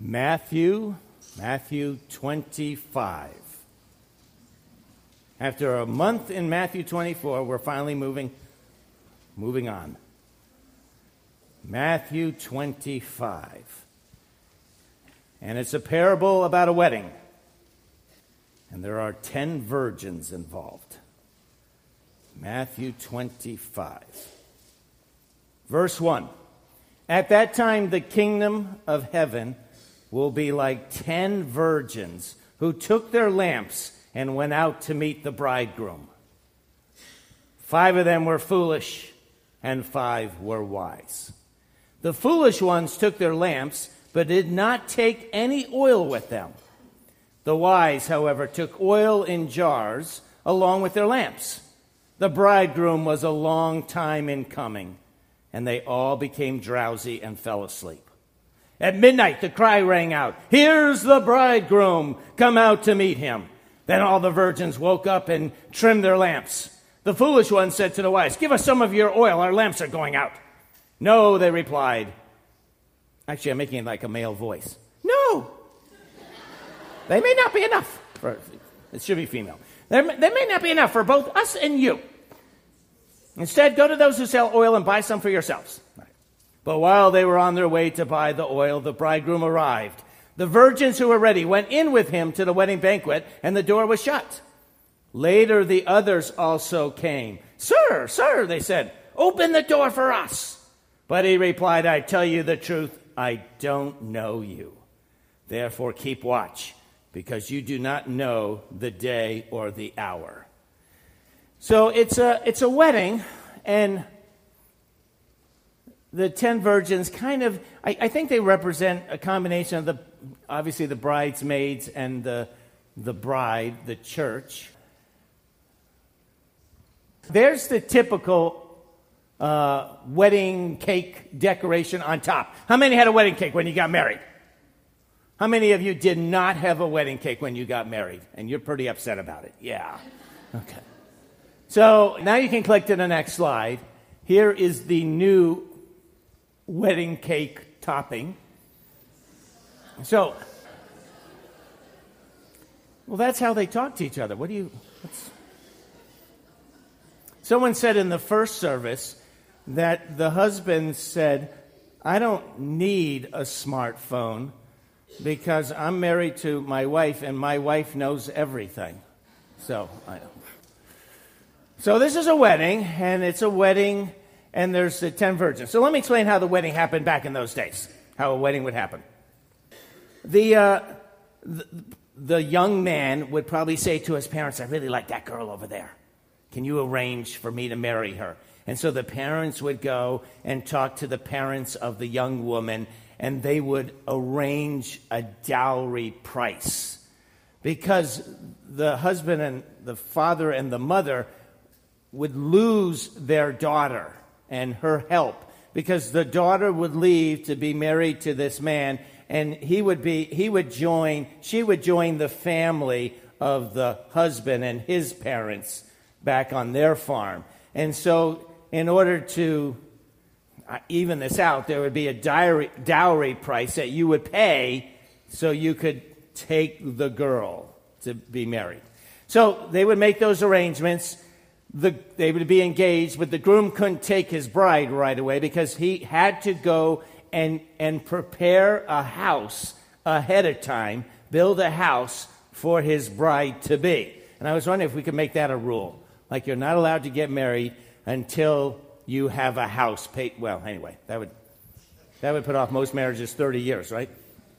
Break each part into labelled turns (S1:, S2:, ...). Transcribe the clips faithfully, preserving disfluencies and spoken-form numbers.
S1: Matthew, Matthew twenty-five. After a month in Matthew twenty-four, we're finally moving, moving on. Matthew twenty-five. And it's a parable about a wedding. And there are ten virgins involved. Matthew twenty-five. Verse one. At that time, the kingdom of heaven will be like ten virgins who took their lamps and went out to meet the bridegroom. Five of them were foolish, and five were wise. The foolish ones took their lamps, but did not take any oil with them. The wise, however, took oil in jars along with their lamps. The bridegroom was a long time in coming, and they all became drowsy and fell asleep. At midnight, the cry rang out, "Here's the bridegroom! Come out to meet him." Then all the virgins woke up and trimmed their lamps. The foolish one said to the wise, "Give us some of your oil. Our lamps are going out." "No," they replied. Actually, I'm making it like a male voice. "No. They may not be enough." For, it should be female. There, there may not be enough for both us and you. Instead, go to those who sell oil and buy some for yourselves. But while they were on their way to buy the oil, the bridegroom arrived. The virgins who were ready went in with him to the wedding banquet, and the door was shut. Later, the others also came. "Sir, sir," they said, "open the door for us." But he replied, "I tell you the truth, I don't know you. Therefore, keep watch, because you do not know the day or the hour." So it's a it's a wedding, and the ten virgins kind of, I, I think they represent a combination of the, obviously the bridesmaids and the, the bride, the church. There's the typical uh, wedding cake decoration on top. How many had a wedding cake when you got married? How many of you did not have a wedding cake when you got married? And you're pretty upset about it. Yeah. Okay. So now you can click to the next slide. Here is the new wedding cake topping. So, well, that's how they talk to each other. What do you... What's... Someone said in the first service that the husband said, "I don't need a smartphone because I'm married to my wife and my wife knows everything." So, I don't. So this is a wedding, and it's a wedding, and there's the ten virgins. So let me explain how the wedding happened back in those days, how a wedding would happen. The, uh, the, the young man would probably say to his parents, "I really like that girl over there. Can you arrange for me to marry her?" And so the parents would go and talk to the parents of the young woman, and they would arrange a dowry price. Because the husband and the father and the mother would lose their daughter and her help, because the daughter would leave to be married to this man, and he would be he would join she would join the family of the husband and his parents back on their farm. And so in order to even this out, there would be a dowry, dowry price that you would pay so you could take the girl to be married. So they would make those arrangements. The, they would be engaged, but the groom couldn't take his bride right away because he had to go and, and prepare a house ahead of time, build a house for his bride-to-be. And I was wondering if we could make that a rule. Like, you're not allowed to get married until you have a house paid. Well, anyway, that would that would put off most marriages thirty years, right?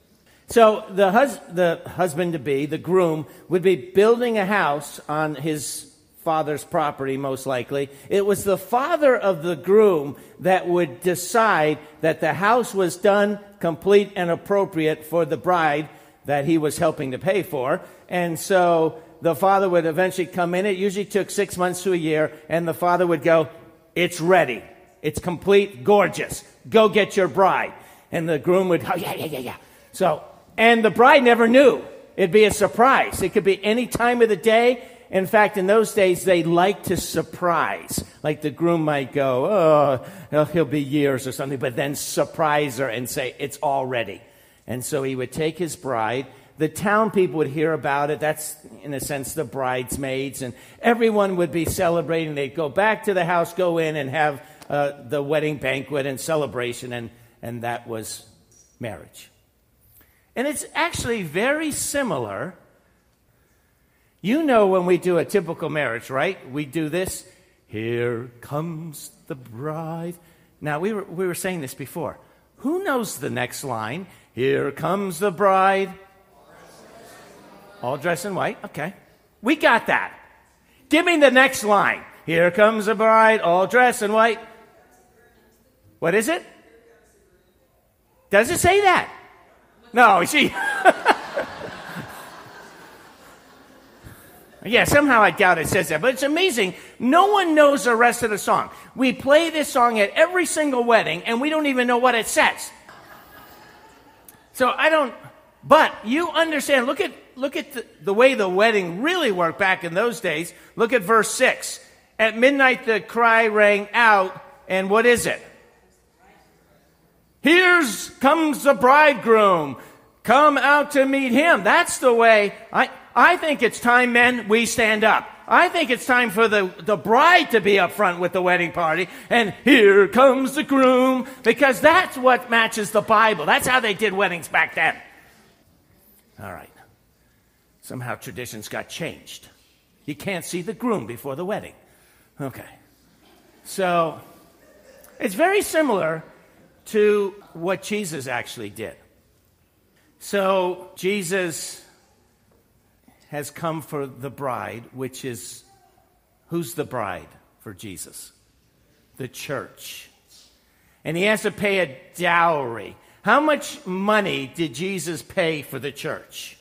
S1: So the, hus- the husband-to-be, the groom, would be building a house on his father's property, most likely. It was the father of the groom that would decide that the house was done, complete, and appropriate for the bride that he was helping to pay for. And so the father would eventually come in. It usually took six months to a year, and the father would go, "It's ready. It's complete, gorgeous. Go get your bride." And the groom would, "Oh, yeah, yeah, yeah, yeah." So, and the bride never knew. It'd be a surprise. It could be any time of the day. In fact, in those days, they liked to surprise. Like the groom might go, "Oh, he'll be years or something," but then surprise her and say, "It's all ready." And so he would take his bride. The town people would hear about it. That's, in a sense, the bridesmaids. And everyone would be celebrating. They'd go back to the house, go in, and have uh, the wedding banquet and celebration. And, and that was marriage. And it's actually very similar. You know when we do a typical marriage, right? We do this. Here comes the bride. Now, we were, we were saying this before. Who knows the next line? Here comes the bride. All dressed in white. Okay. We got that. Give me the next line. Here comes the bride, all dressed in white. What is it? Does it say that? No, see. Yeah, somehow I doubt it says that. But it's amazing. No one knows the rest of the song. We play this song at every single wedding, and we don't even know what it says. So I don't... But you understand, look at look at the, the way the wedding really worked back in those days. Look at verse six. At midnight the cry rang out, and what is it? Here comes the bridegroom. Come out to meet him. That's the way. I, I think it's time, men, we stand up. I think it's time for the, the bride to be up front with the wedding party. And here comes the groom. Because that's what matches the Bible. That's how they did weddings back then. All right. Somehow traditions got changed. You can't see the groom before the wedding. Okay. So, it's very similar to what Jesus actually did. So, Jesus has come for the bride, which is, who's the bride for Jesus? The church. And he has to pay a dowry. How much money did Jesus pay for the church?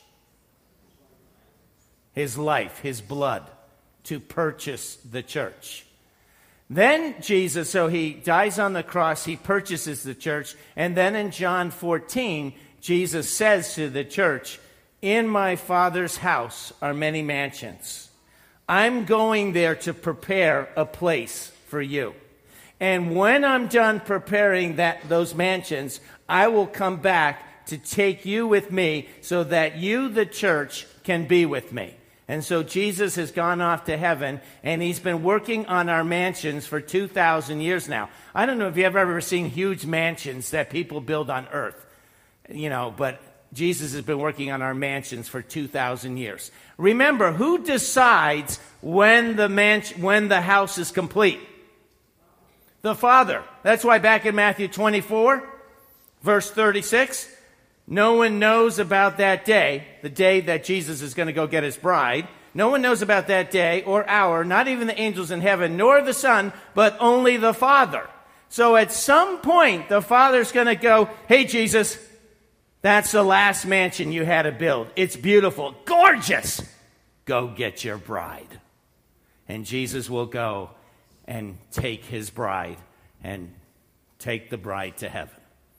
S1: His life, his blood, to purchase the church. Then Jesus, so he dies on the cross, he purchases the church, and then in John fourteen, Jesus says to the church, in my Father's house are many mansions. I'm going there to prepare a place for you. And when I'm done preparing that those mansions, I will come back to take you with me so that you, the church, can be with me. And so Jesus has gone off to heaven, and he's been working on our mansions for two thousand years now. I don't know if you've ever seen huge mansions that people build on earth, you know, but Jesus has been working on our mansions for two thousand years. Remember, who decides when the mansion, when the house is complete? The Father. That's why back in Matthew twenty-four, verse thirty-six, no one knows about that day, the day that Jesus is going to go get his bride. No one knows about that day or hour, not even the angels in heaven, nor the Son, but only the Father. So at some point, the Father's going to go, hey, Jesus, that's the last mansion you had to build. It's beautiful, gorgeous. Go get your bride. And Jesus will go and take his bride and take the bride to heaven.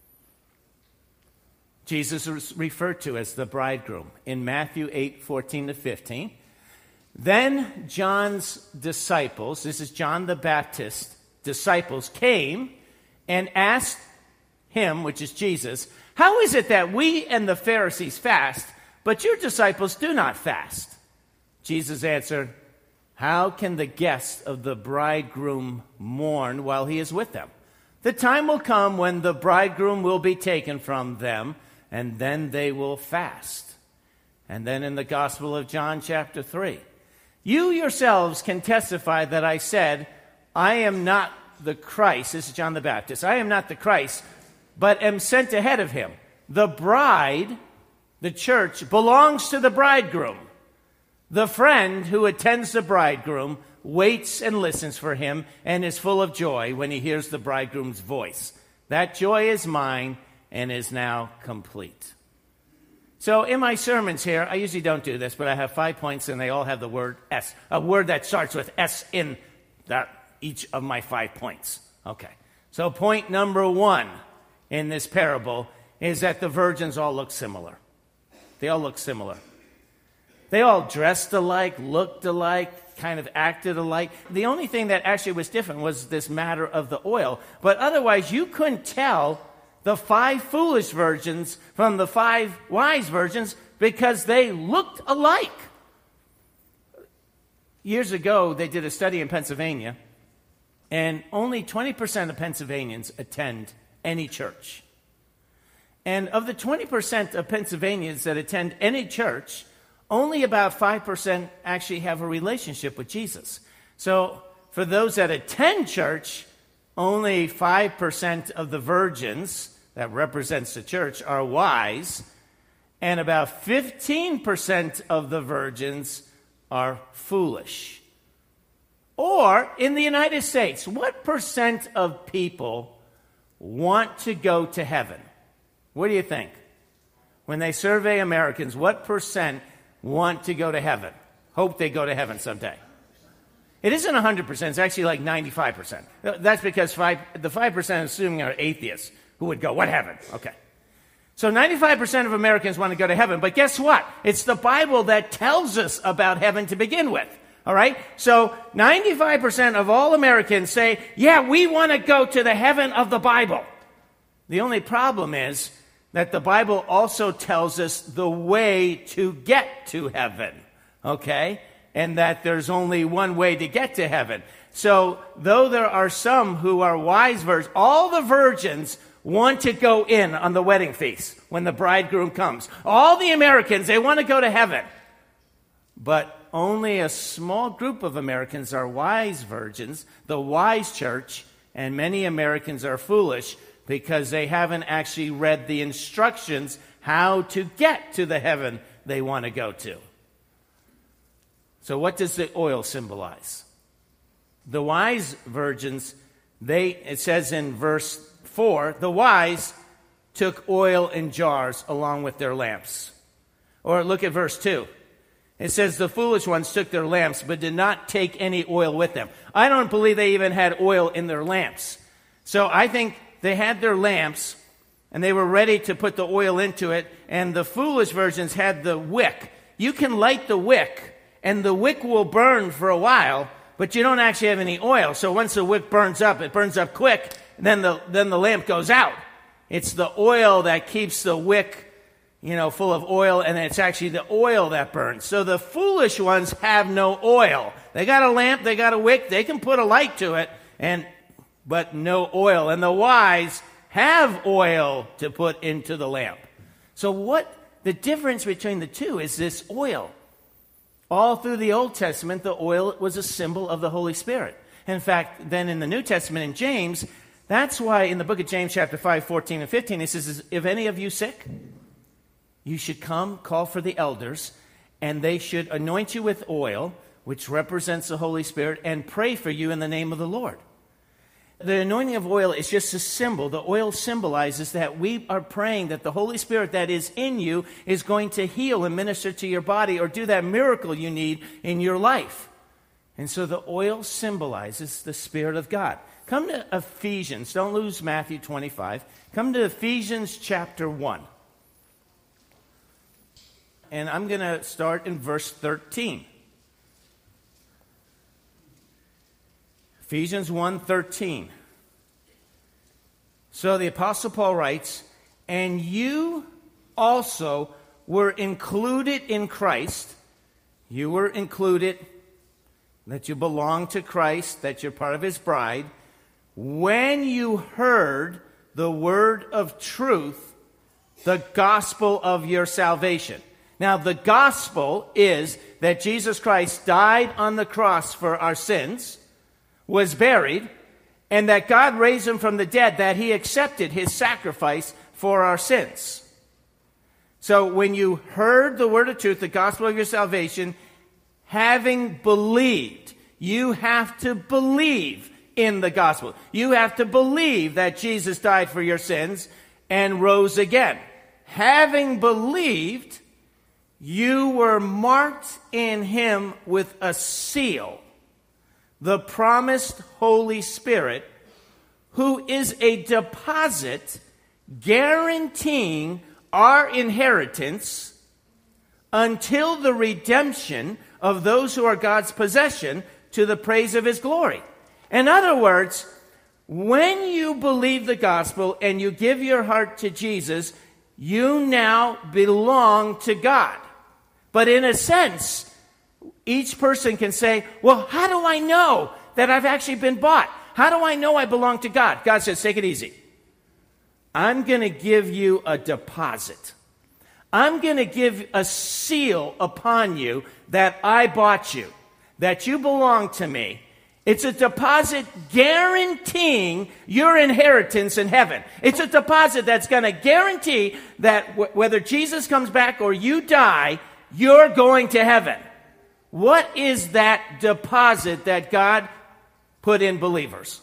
S1: Jesus is referred to as the bridegroom in Matthew eight, fourteen to fifteen. Then John's disciples, this is John the Baptist, disciples came and asked him, which is Jesus, how is it that we and the Pharisees fast, but your disciples do not fast? Jesus answered, how can the guests of the bridegroom mourn while he is with them? The time will come when the bridegroom will be taken from them, and then they will fast. And then in the Gospel of John chapter three, you yourselves can testify that I said, I am not the Christ. This is John the Baptist. I am not the Christ, but am sent ahead of him. The bride, the church, belongs to the bridegroom. The friend who attends the bridegroom waits and listens for him and is full of joy when he hears the bridegroom's voice. That joy is mine and is now complete. So in my sermons here, I usually don't do this, but I have five points and they all have the word S, a word that starts with S in that, each of my five points. Okay. So point number one in this parable is that the virgins all look similar. They all look similar. They all dressed alike, looked alike, kind of acted alike. The only thing that actually was different was this matter of the oil. But otherwise, you couldn't tell the five foolish virgins from the five wise virgins because they looked alike. Years ago, they did a study in Pennsylvania, and only twenty percent of Pennsylvanians attend any church. And of the twenty percent of Pennsylvanians that attend any church, only about five percent actually have a relationship with Jesus. So for those that attend church, only five percent of the virgins, that represents the church, are wise, and about fifteen percent of the virgins are foolish. Or, in the United States, what percent of people want to go to heaven? What do you think? When they survey Americans, what percent want to go to heaven? Hope they go to heaven someday. It isn't one hundred percent. It's actually like ninety-five percent. That's because five, the five percent assuming are atheists who would go, what heaven? Okay. So ninety-five percent of Americans want to go to heaven. But guess what? It's the Bible that tells us about heaven to begin with. All right? So ninety-five percent of all Americans say, yeah, we want to go to the heaven of the Bible. The only problem is that the Bible also tells us the way to get to heaven. Okay? And that there's only one way to get to heaven. So, though there are some who are wise virgins, all the virgins want to go in on the wedding feast when the bridegroom comes. All the Americans, they want to go to heaven. But only a small group of Americans are wise virgins, the wise church, and many Americans are foolish because they haven't actually read the instructions how to get to the heaven they want to go to. So what does the oil symbolize? The wise virgins, they, it says in verse four, the wise took oil in jars along with their lamps. Or look at verse two. It says the foolish ones took their lamps but did not take any oil with them. I don't believe they even had oil in their lamps. So I think they had their lamps and they were ready to put the oil into it, and the foolish virgins had the wick. You can light the wick and the wick will burn for a while, but you don't actually have any oil. So once the wick burns up, it burns up quick, and then the then the lamp goes out. It's the oil that keeps the wick, you know, full of oil, and it's actually the oil that burns. So the foolish ones have no oil. They got a lamp, they got a wick, they can put a light to it, and but no oil. And the wise have oil to put into the lamp. So what the difference between the two is this oil. All through the Old Testament, the oil was a symbol of the Holy Spirit. In fact, then in the New Testament in James, that's why in the book of James chapter five, fourteen and fifteen, it says, if any of you sick, you should come, call for the elders, and they should anoint you with oil, which represents the Holy Spirit, and pray for you in the name of the Lord. The anointing of oil is just a symbol. The oil symbolizes that we are praying that the Holy Spirit that is in you is going to heal and minister to your body or do that miracle you need in your life. And so the oil symbolizes the Spirit of God. Come to Ephesians. Don't lose Matthew twenty-five. Come to Ephesians chapter one. And I'm going to start in verse thirteen. Ephesians one thirteen. So the Apostle Paul writes, and you also were included in Christ. You were included, that you belong to Christ, that you're part of his bride, when you heard the word of truth, the gospel of your salvation. Now, the gospel is that Jesus Christ died on the cross for our sins, was buried, and that God raised him from the dead, that he accepted his sacrifice for our sins. So when you heard the word of truth, the gospel of your salvation, having believed, you have to believe in the gospel. You have to believe that Jesus died for your sins and rose again. Having believed, you were marked in him with a seal, the promised Holy Spirit, who is a deposit guaranteeing our inheritance until the redemption of those who are God's possession to the praise of his glory. In other words, When you believe the gospel and you give your heart to Jesus, you now belong to God. But in a sense, each person can say, well, how do I know that I've actually been bought? How do I know I belong to God? God says, take it easy. I'm going to give you a deposit. I'm going to give a seal upon you that I bought you, that you belong to me. It's a deposit guaranteeing your inheritance in heaven. It's a deposit that's going to guarantee that w- whether Jesus comes back or you die, you're going to heaven. What is that deposit that God put in believers?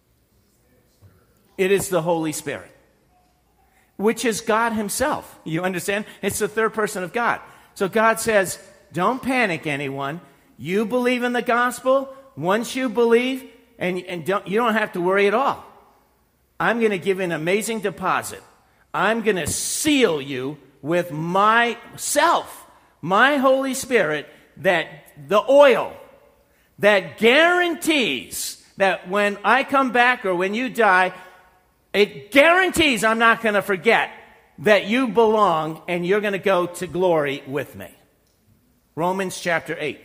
S1: It is the Holy Spirit, which is God himself. You understand? It's the third person of God. So God says, don't panic, anyone. You believe in the gospel. Once you believe, and, and don't, you don't have to worry at all. I'm going to give an amazing deposit. I'm going to seal you with myself, my Holy Spirit, that the oil that guarantees that when I come back or when you die, it guarantees I'm not going to forget that you belong and you're going to go to glory with me. Romans chapter eight.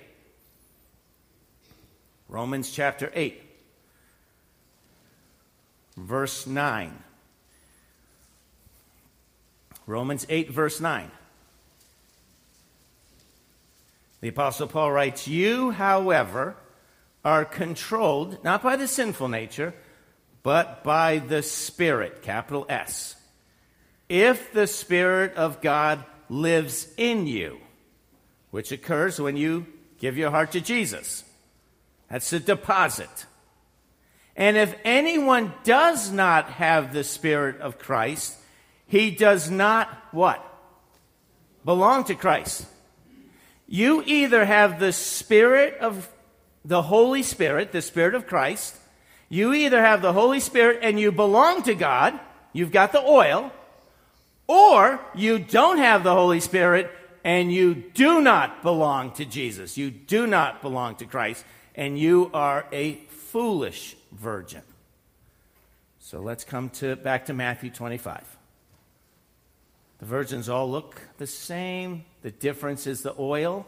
S1: Romans chapter eight, verse nine. Romans eight, verse nine. The Apostle Paul writes, you, however, are controlled, not by the sinful nature, but by the Spirit, capital S. If the Spirit of God lives in you, which occurs when you give your heart to Jesus. That's a deposit. And if anyone does not have the Spirit of Christ, he does not, what? Belong to Christ. You either have the Spirit of the Holy Spirit, the Spirit of Christ. You either have the Holy Spirit and you belong to God. You've got the oil. Or you don't have the Holy Spirit and you do not belong to Jesus. You do not belong to Christ. And you are a foolish virgin. So let's come to back to Matthew twenty-five. The virgins all look the same. The difference is the oil.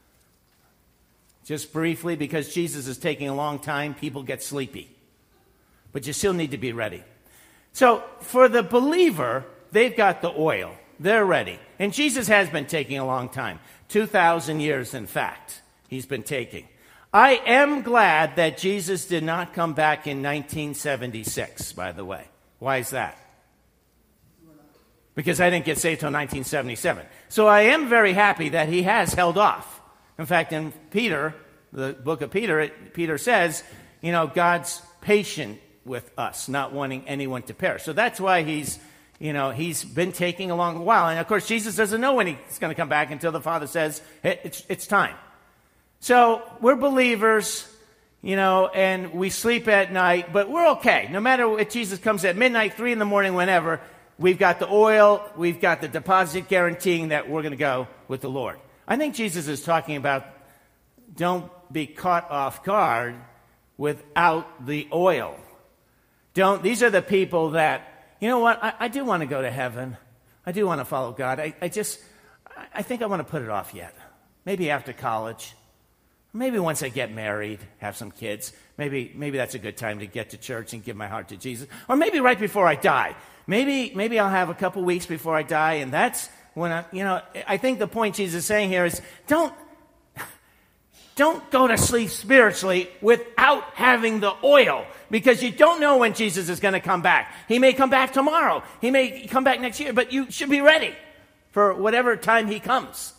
S1: Just briefly, because Jesus is taking a long time, people get sleepy. But you still need to be ready. So for the believer, they've got the oil. They're ready. And Jesus has been taking a long time. two thousand years, in fact, he's been taking. I am glad that Jesus did not come back in nineteen seventy-six, by the way. Why is that? Because I didn't get saved until nineteen seventy-seven. So I am very happy that he has held off. In fact, in Peter, the book of Peter, it, Peter says, you know, God's patient with us, not wanting anyone to perish. So that's why he's, you know, he's been taking a long while. And of course, Jesus doesn't know when he's going to come back until the Father says, hey, it's, it's time. So we're believers, you know, and we sleep at night, but we're okay. No matter if Jesus comes at midnight, three in the morning, whenever, we've got the oil, we've got the deposit guaranteeing that we're going to go with the Lord. I think Jesus is talking about don't be caught off guard without the oil. Don't. These are the people that, you know what, I, I do want to go to heaven. I do want to follow God. I, I just, I think I want to put it off yet. Maybe after college. Maybe once I get married, have some kids, maybe maybe that's a good time to get to church and give my heart to Jesus. Or maybe right before I die. Maybe maybe I'll have a couple weeks before I die, and that's when I, you know, I think the point Jesus is saying here is don't don't go to sleep spiritually without having the oil, because you don't know when Jesus is going to come back. He may come back tomorrow. He may come back next year, but you should be ready for whatever time he comes.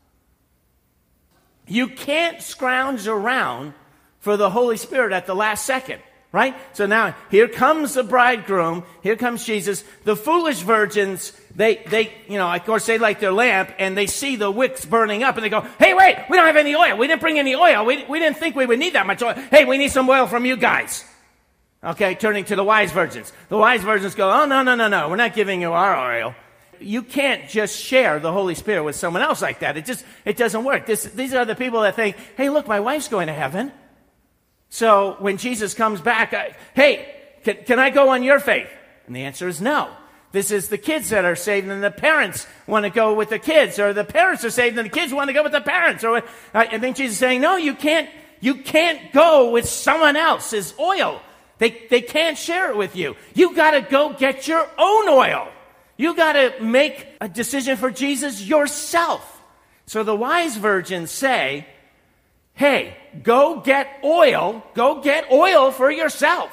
S1: You can't scrounge around for the Holy Spirit at the last second, right? So now, here comes the bridegroom, here comes Jesus. The foolish virgins, they, they, you know, of course, they light their lamp, and they see the wicks burning up, and they go, hey, wait, we don't have any oil. We didn't bring any oil. We, we didn't think we would need that much oil. Hey, we need some oil from you guys. Okay, turning to the wise virgins. The wise virgins go, oh, no, no, no, no, we're not giving you our oil. You can't just share the Holy Spirit with someone else like that. It just, it doesn't work. This, these are the people that think, hey, look, my wife's going to heaven. So when Jesus comes back, I, hey, can, can I go on your faith? And the answer is no. This is the kids that are saved, and the parents want to go with the kids, or the parents are saved, and the kids want to go with the parents. Or I think Jesus is saying, no, you can't. You can't go with someone else's oil. They they can't share it with you. You got to go get your own oil. You got to make a decision for Jesus yourself. So the wise virgins say, hey, go get oil. Go get oil for yourself.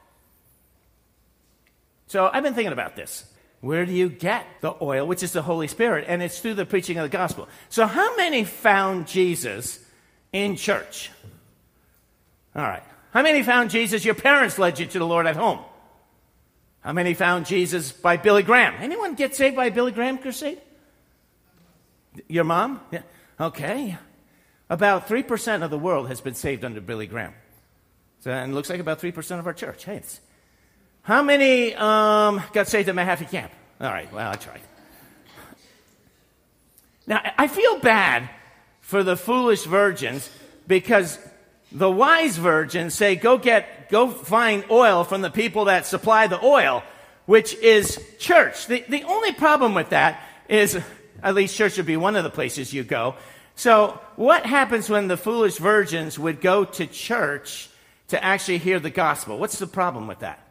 S1: So I've been thinking about this. Where do you get the oil, which is the Holy Spirit? And it's through the preaching of the gospel. So how many found Jesus in church? All right. How many found Jesus? Your parents led you to the Lord at home. How many found Jesus by Billy Graham? Anyone get saved by a Billy Graham crusade? Your mom? Yeah. Okay. About three percent of the world has been saved under Billy Graham. So, and it looks like about three percent of our church. Hey, it's, how many um, got saved at Mahaffey Camp? All right, well, I tried. Now, I feel bad for the foolish virgins because the wise virgins say, go get, go find oil from the people that supply the oil, which is church. The, the only problem with that is, at least church would be one of the places you go. So what happens when the foolish virgins would go to church to actually hear the gospel? What's the problem with that?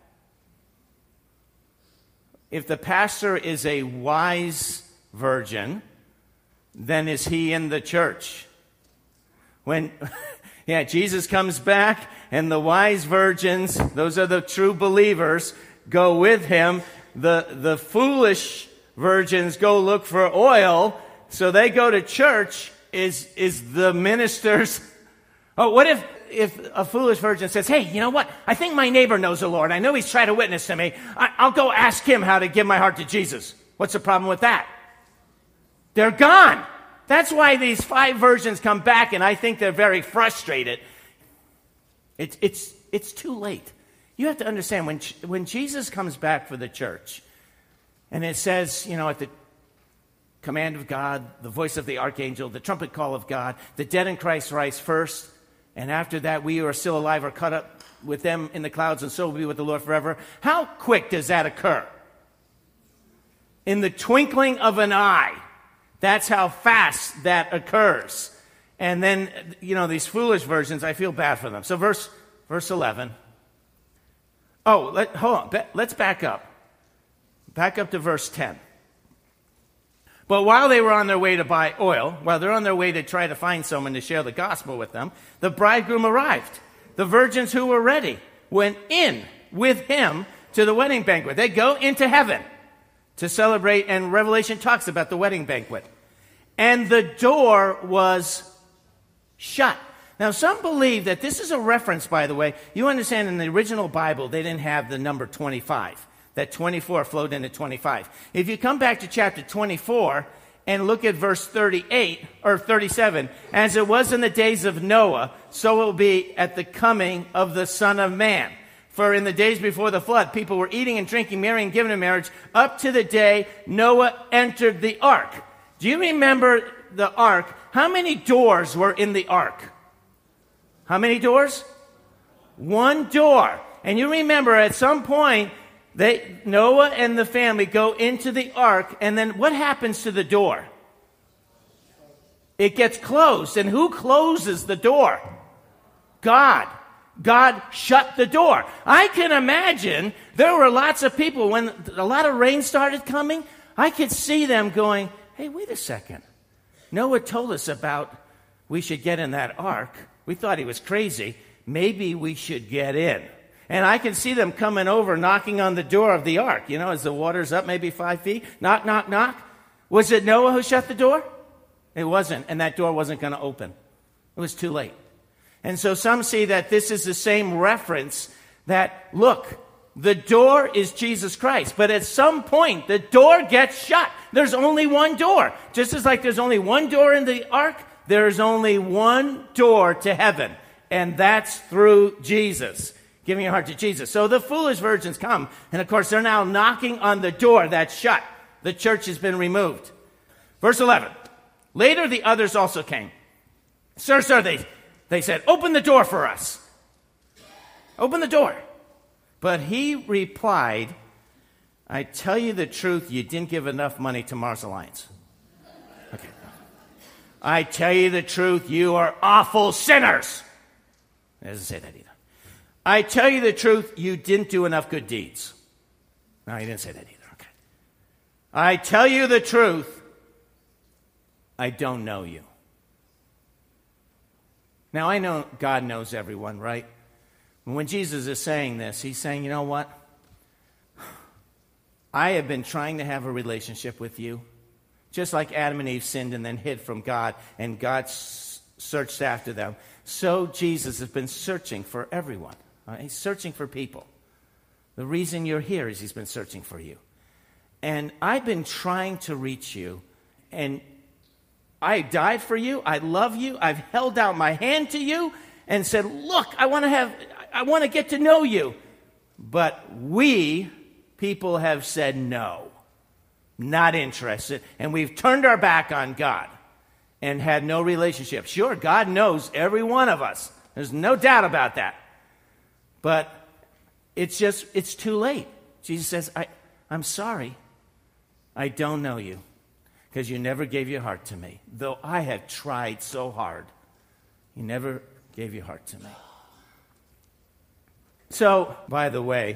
S1: If the pastor is a wise virgin, then is he in the church? When, yeah, Jesus comes back and the wise virgins, those are the true believers, go with him. The, the foolish virgins go look for oil, so they go to church. Is, is the ministers... Oh, what if... If a foolish virgin says, hey, you know what? I think my neighbor knows the Lord. I know he's tried to witness to me. I, I'll go ask him how to give my heart to Jesus. What's the problem with that? They're gone. That's why these five virgins come back, and I think they're very frustrated. It's, it's, it's too late. You have to understand, when, when Jesus comes back for the church, and it says, you know, at the command of God, the voice of the archangel, the trumpet call of God, the dead in Christ rise first, and after that, we who are still alive are caught up with them in the clouds, and so will be with the Lord forever. How quick does that occur? In the twinkling of an eye. That's how fast that occurs. And then, you know, these foolish virgins, I feel bad for them. So verse verse eleven. Oh, let, hold on. Let's back up. Back up to verse ten. But while they were on their way to buy oil, while they're on their way to try to find someone to share the gospel with them, the bridegroom arrived. The virgins who were ready went in with him to the wedding banquet. They go into heaven to celebrate, and Revelation talks about the wedding banquet. And the door was shut. Now, some believe that this is a reference, by the way. You understand, in the original Bible, they didn't have the number twenty-five. That twenty-four flowed into twenty-five. If you come back to chapter twenty-four and look at verse thirty-eight or thirty-seven, as it was in the days of Noah, so it will be at the coming of the Son of Man. For in the days before the flood, people were eating and drinking, marrying and giving in marriage, up to the day Noah entered the ark. Do you remember the ark? How many doors were in the ark? How many doors? One door. And you remember at some point, They, Noah and the family go into the ark, and then what happens to the door? It gets closed. And who closes the door? God. God shut the door. I can imagine there were lots of people, when a lot of rain started coming, I could see them going, hey, wait a second. Noah told us about we should get in that ark. We thought he was crazy. Maybe we should get in. And I can see them coming over, knocking on the door of the ark. You know, as the water's up maybe five feet. Knock, knock, knock. Was it Noah who shut the door? It wasn't. And that door wasn't going to open. It was too late. And so some see that this is the same reference that, look, the door is Jesus Christ. But at some point, the door gets shut. There's only one door. Just as like there's only one door in the ark, there's only one door to heaven. And that's through Jesus. Giving your heart to Jesus. So the foolish virgins come, and of course they're now knocking on the door that's shut. The church has been removed. Verse eleven. Later the others also came. Sir, sir, they, they said, open the door for us. Open the door. But he replied, I tell you the truth, you didn't give enough money to Mars Alliance. Okay. I tell you the truth, you are awful sinners. It doesn't say that either. I tell you the truth, you didn't do enough good deeds. No, he didn't say that either. Okay. I tell you the truth, I don't know you. Now, I know God knows everyone, right? When Jesus is saying this, he's saying, you know what? I have been trying to have a relationship with you, just like Adam and Eve sinned and then hid from God, and God s- searched after them. So Jesus has been searching for everyone. Uh, he's searching for people. The reason you're here is he's been searching for you. And I've been trying to reach you, and I died for you. I love you. I've held out my hand to you and said, look, I want to have, I want to get to know you. But we, people, have said no, not interested. And we've turned our back on God and had no relationship. Sure, God knows every one of us. There's no doubt about that. But it's just, it's too late. Jesus says, I, I'm sorry. I don't know you. Because you never gave your heart to me. Though I have tried so hard, you never gave your heart to me. So, by the way,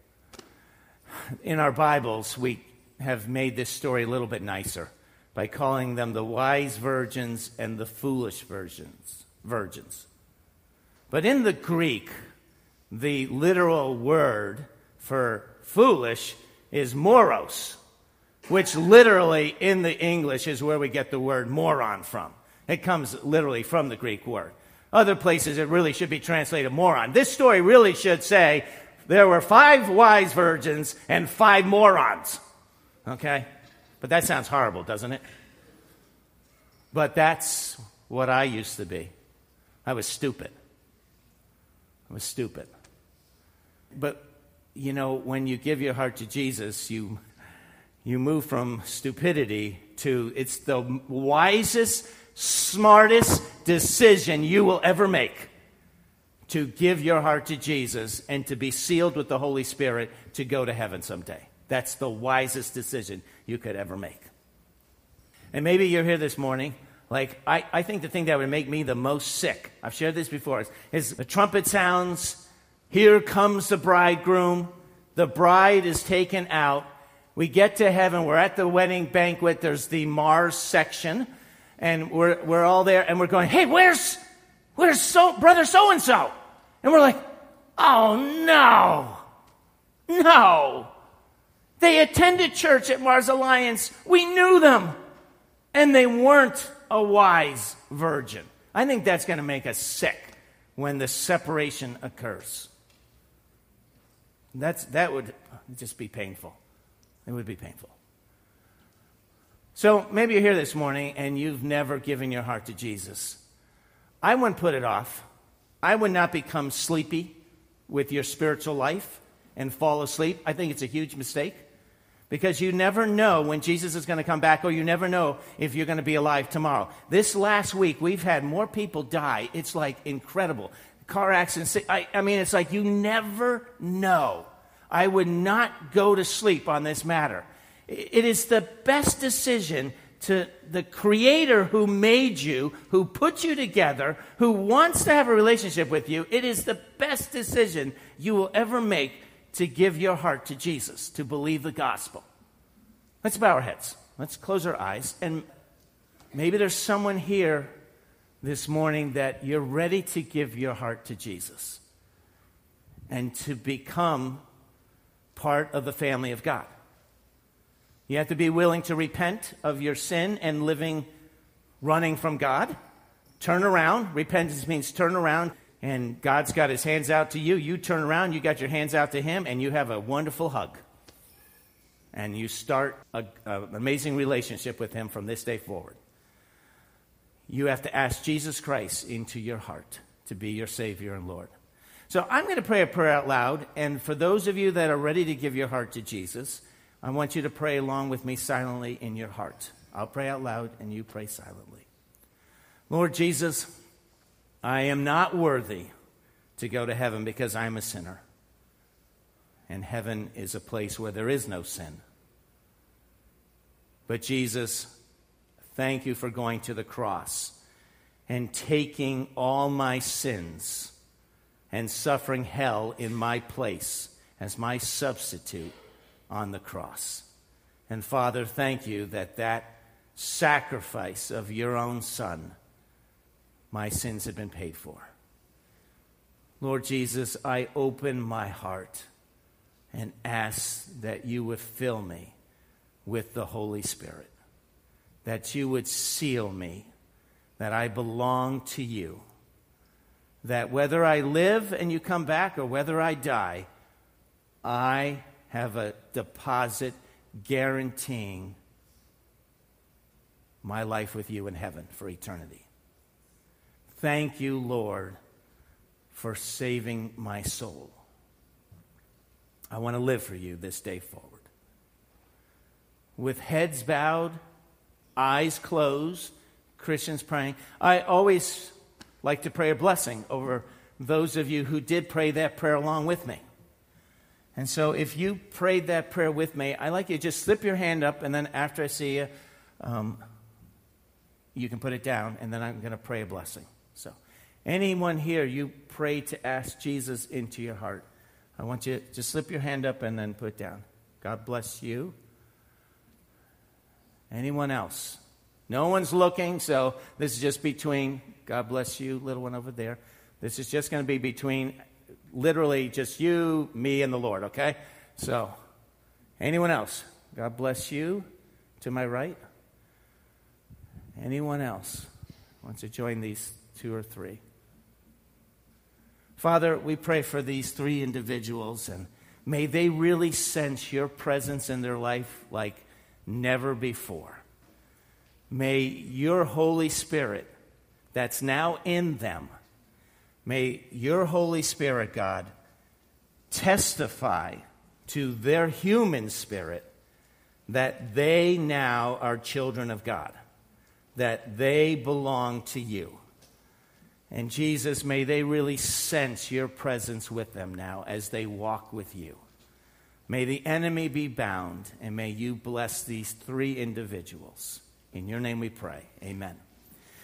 S1: in our Bibles, we have made this story a little bit nicer by calling them the wise virgins and the foolish virgins. virgins. But in the Greek, the literal word for foolish is moros, which literally in the English is where we get the word moron from. It comes literally from the Greek word. Other places it really should be translated moron. This story really should say there were five wise virgins and five morons. Okay? But that sounds horrible, doesn't it? But that's what I used to be. I was stupid. I was stupid. But, you know, when you give your heart to Jesus, you... You move from stupidity to it's the wisest, smartest decision you will ever make to give your heart to Jesus and to be sealed with the Holy Spirit to go to heaven someday. That's the wisest decision you could ever make. And maybe you're here this morning, like, I, I think the thing that would make me the most sick, I've shared this before, is, is the trumpet sounds, here comes the bridegroom, the bride is taken out. We get to heaven, we're at the wedding banquet, there's the Mars section, and we're we're all there, and we're going, hey, where's, where's so, brother so-and-so? And we're like, oh, no, no. They attended church at Mars Alliance. We knew them, and they weren't a wise virgin. I think that's going to make us sick when the separation occurs. That's That would just be painful. It would be painful. So maybe you're here this morning and you've never given your heart to Jesus. I wouldn't put it off. I would not become sleepy with your spiritual life and fall asleep. I think it's a huge mistake because you never know when Jesus is going to come back, or you never know if you're going to be alive tomorrow. This last week, we've had more people die. It's like incredible. Car accidents. I, I mean, it's like you never know. I would not go to sleep on this matter. It is the best decision to the Creator who made you, who put you together, who wants to have a relationship with you. It is the best decision you will ever make to give your heart to Jesus, to believe the gospel. Let's bow our heads. Let's close our eyes. And maybe there's someone here this morning that you're ready to give your heart to Jesus and to become part of the family of God. You have to be willing to repent of your sin and living, running from God. Turn around. Repentance means turn around, and God's got his hands out to you. You turn around, you got your hands out to him, and you have a wonderful hug. And you start an amazing relationship with him from this day forward. You have to ask Jesus Christ into your heart to be your Savior and Lord. So I'm going to pray a prayer out loud, and for those of you that are ready to give your heart to Jesus, I want you to pray along with me silently in your heart. I'll pray out loud, and you pray silently. Lord Jesus, I am not worthy to go to heaven because I'm a sinner. and heaven is a place where there is no sin. But Jesus, thank you for going to the cross and taking all my sins and suffering hell in my place as my substitute on the cross. And Father, thank you that that sacrifice of your own Son, my sins had been paid for. Lord Jesus, I open my heart and ask that you would fill me with the Holy Spirit, that you would seal me, that I belong to you, that whether I live and you come back or whether I die, I have a deposit guaranteeing my life with you in heaven for eternity. Thank you, Lord, for saving my soul. I want to live for you this day forward. With heads bowed, eyes closed, Christians praying. I always like to pray a blessing over those of you who did pray that prayer along with me. And so if you prayed that prayer with me, I'd like you to just slip your hand up, and then after I see you, um, you can put it down, and then I'm going to pray a blessing. So anyone here, you pray to ask Jesus into your heart, I want you to just slip your hand up and then put it down. God bless you. Anyone else? No one's looking, so this is just between, God bless you, little one over there. This is just going to be between literally just you, me, and the Lord, okay? So, anyone else? God bless you. To my right? Anyone else wants to join these two or three? Father, we pray for these three individuals, and may they really sense your presence in their life like never before. May your Holy Spirit that's now in them, may your Holy Spirit, God, testify to their human spirit that they now are children of God, that they belong to you. And Jesus, may they really sense your presence with them now as they walk with you. May the enemy be bound, and may you bless these three individuals. In your name we pray. Amen.